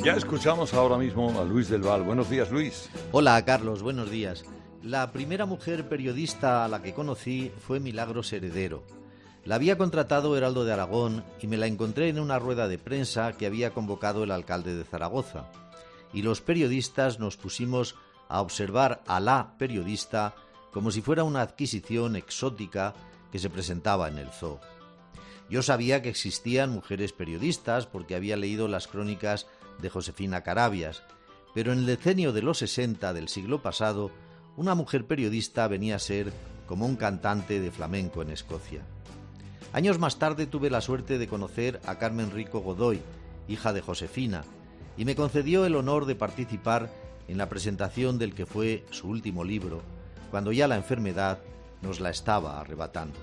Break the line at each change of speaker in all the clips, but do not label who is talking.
Ya escuchamos ahora mismo a Luis del Val. Buenos días, Luis.
Hola, Carlos, buenos días. La primera mujer periodista a la que conocí fue Milagros Heredero. La había contratado Heraldo de Aragón y me la encontré en una rueda de prensa que había convocado el alcalde de Zaragoza. Y los periodistas nos pusimos a observar a la periodista como si fuera una adquisición exótica que se presentaba en el zoo. Yo sabía que existían mujeres periodistas porque había leído las crónicas de Josefina Carabias, pero en el decenio de los 60 del siglo pasado, una mujer periodista venía a ser como un cantante de flamenco en Escocia. Años más tarde tuve la suerte de conocer a Carmen Rico Godoy, hija de Josefina, y me concedió el honor de participar en la presentación del que fue su último libro, cuando ya la enfermedad nos la estaba arrebatando.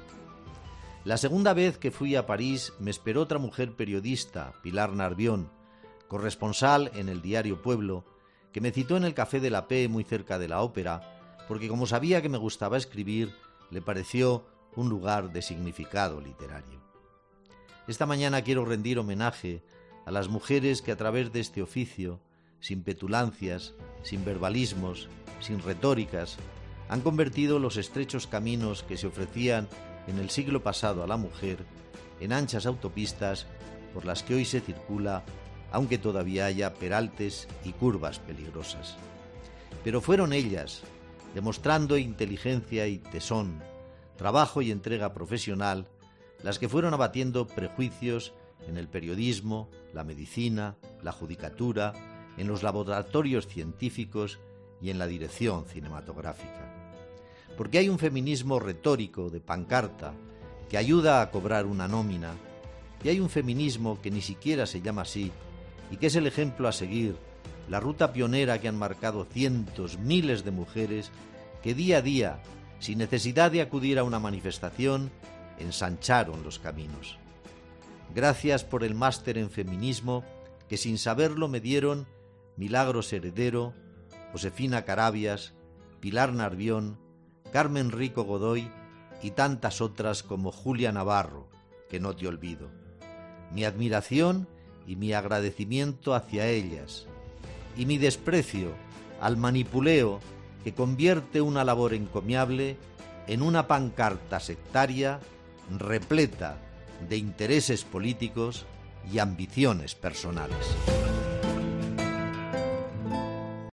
La segunda vez que fui a París me esperó otra mujer periodista, Pilar Narbión, corresponsal en el diario Pueblo, que me citó en el Café de la P muy cerca de la ópera, porque como sabía que me gustaba escribir, le pareció un lugar de significado literario. Esta mañana quiero rendir homenaje a las mujeres que a través de este oficio, sin petulancias, sin verbalismos, sin retóricas, han convertido los estrechos caminos que se ofrecían en el siglo pasado a la mujer en anchas autopistas por las que hoy se circula, aunque todavía haya peraltes y curvas peligrosas. Pero fueron ellas, demostrando inteligencia y tesón, trabajo y entrega profesional, las que fueron abatiendo prejuicios en el periodismo, la medicina, la judicatura, en los laboratorios científicos y en la dirección cinematográfica. Porque hay un feminismo retórico de pancarta que ayuda a cobrar una nómina, y hay un feminismo que ni siquiera se llama así y que es el ejemplo a seguir, la ruta pionera que han marcado cientos, miles de mujeres que día a día, sin necesidad de acudir a una manifestación, ensancharon los caminos. Gracias por el máster en feminismo que sin saberlo me dieron Milagros Heredero, Josefina Carabias, Pilar Narbión, Carmen Rico Godoy y tantas otras como Julia Navarro, que no te olvido. Mi admiración y mi agradecimiento hacia ellas, y mi desprecio al manipuleo que convierte una labor encomiable en una pancarta sectaria repleta de intereses políticos y ambiciones personales.